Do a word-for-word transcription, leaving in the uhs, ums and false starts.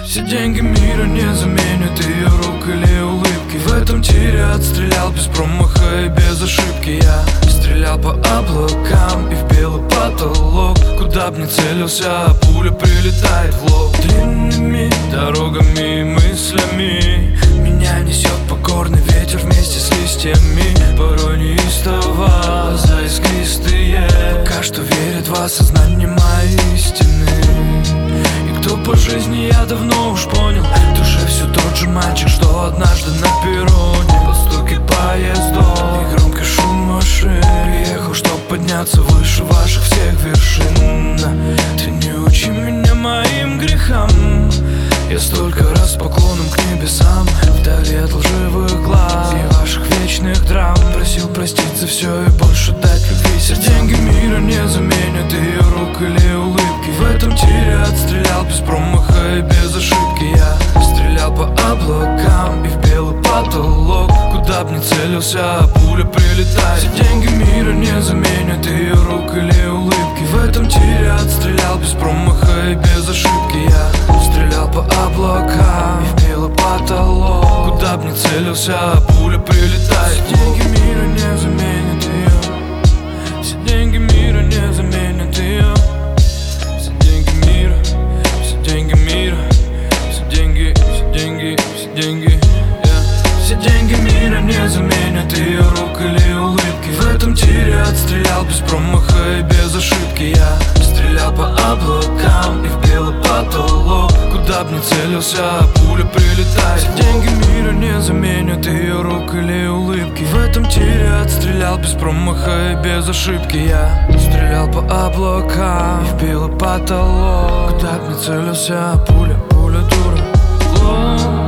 Все деньги мира не заменят ее рук или улыбки. В этом тире отстрелял без промаха и без ошибки. Я стрелял по облакам и в белый потолок. Куда б ни целился, пуля прилетает в лоб. Длинными дорогами и мыслями меня несет покорный ветер вместе с листьями. Порой неистово, глаза искристые, пока что верит в осознание моей истины. И кто по жизни, я давно уж понял, в душе все тот же мальчик, что однажды на перроне под стуки поездов и громкий шум машин приехал, чтоб подняться выше ваших всех вершин. Ты не учи меня моим грехам. Я столько раз поклоном к небесам, вдали от лживых глаз и ваших вечных драм просил простить за все и больше дать любви. Все деньги мира не заменят ее рук или улыбки. В этом тире отстрелял без промаха и без ошибки. Я стрелял по облакам и в белый потолок. Куда б ни целился, пуля прилетает. Все деньги мира не заменят ее рук или улыбки. В этом тире отстрелял без промаха и без ошибки. Я стрелял по облакам и в белый потолок. Куда б ни целился, пуля прилетает. Все деньги мира не заменят ее. Все деньги мира не заменят ее. Все деньги мира, все деньги мира, все деньги, все деньги, все деньги, yeah. Все деньги мира не заменят ее рук или улыбки. В этом тире отстрелял без промаха и без ошибки. Я стрелял по облакам и в белый потолок. Куда б ни целился, пуля прилетает. Все деньги мира не заменят ее рук или улыбки. В этом тире отстрелял без промаха и без ошибки. Я стрелял по облакам и в белый потолок. Куда б ни целился, пуля, пуля дура.